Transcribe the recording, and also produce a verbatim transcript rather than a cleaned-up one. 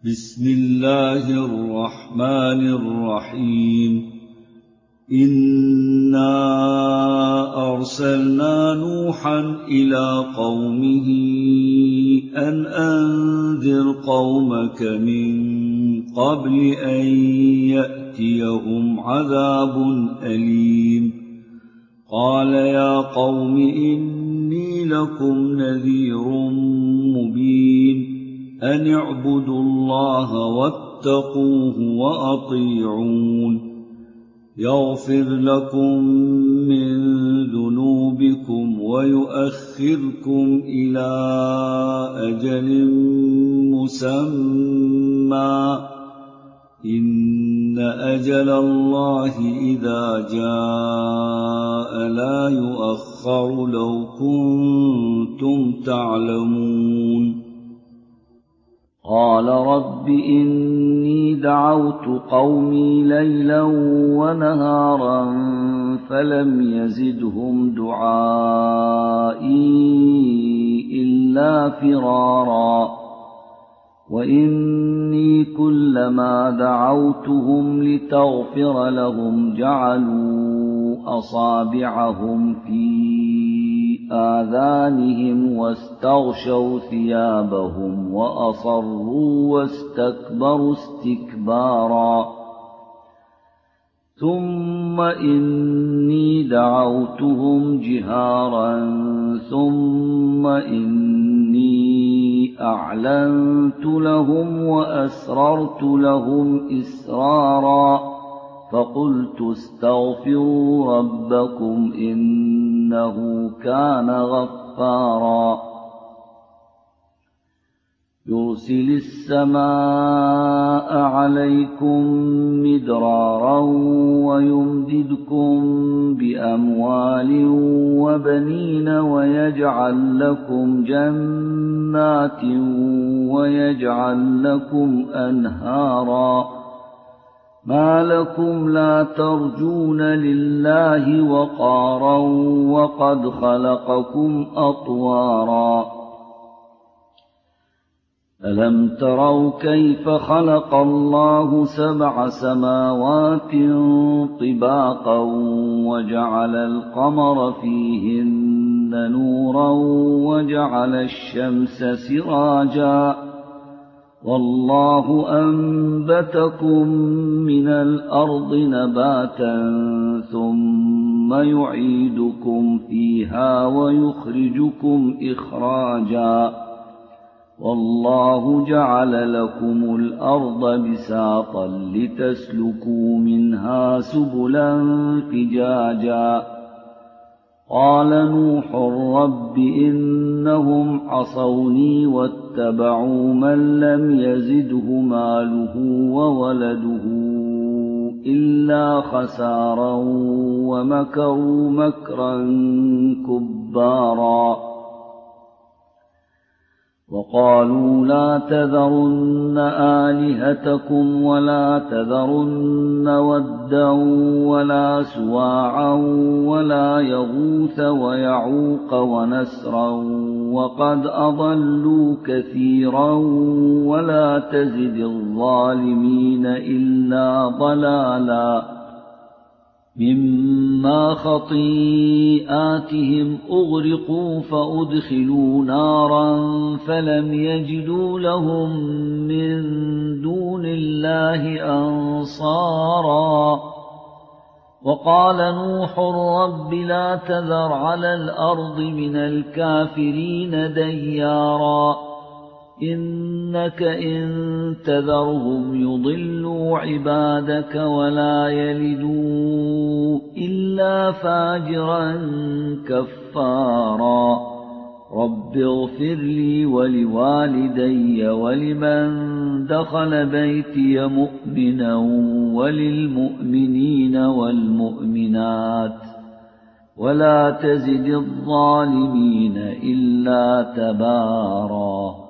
بسم الله الرحمن الرحيم إنا أرسلنا نوحا إلى قومه أن أنذر قومك من قبل أن يأتيهم عذاب أليم قال يا قوم إني لكم نذير مبين أن اعبدوا الله واتقوه وأطيعون يغفر لكم من ذنوبكم ويؤخركم إلى أجل مسمى إن أجل الله إذا جاء لا يؤخر لو كنتم تعلمون قال رب إني دعوت قومي ليلا ونهارا فلم يزدهم دعائي إلا فرارا وإني كلما دعوتهم لتغفر لهم جعلوا أصابعهم في آذانهم واستغشوا ثيابهم وأصروا واستكبروا استكبارا ثم إني دعوتهم جهارا ثم إني أعلنت لهم وأسررت لهم إسرارا فقلت استغفروا ربكم إنه كان غفارا يرسل السماء عليكم مدرارا ويمددكم بأموال وبنين ويجعل لكم جنات ويجعل لكم أنهارا ما لكم لا ترجون لله وقارا وقد خلقكم أطوارا ألم تروا كيف خلق الله سبع سماوات طباقا وجعل القمر فيهن نورا وجعل الشمس سراجا والله أنبتكم من الأرض نباتا ثم يعيدكم فيها ويخرجكم إخراجا والله جعل لكم الأرض بساطا لتسلكوا منها سبلا فجاجا قال نوح رب إنهم عصوني واتبعوا من لم يزده ماله وولده إلا خسارا ومكروا مكرا كبارا وقالوا لا تذرن آلهتكم ولا تذرن ودا ولا سواعا ولا يغوث ويعوق ونسرا وقد أضلوا كثيرا ولا تزد الظالمين إلا ضلالا مما خطيئاتهم أغرقوا فأدخلوا نارا فلم يجدوا لهم من دون الله أنصارا وقال نوح رب لا تذر على الأرض من الكافرين ديارا إنك إن تذرهم يضلوا عبادك ولا يلدوا إلا فاجرا كفارا رب اغفر لي ولوالدي ولمن دخل بيتي مؤمنا وللمؤمنين والمؤمنات ولا تزد الظالمين إلا تبارا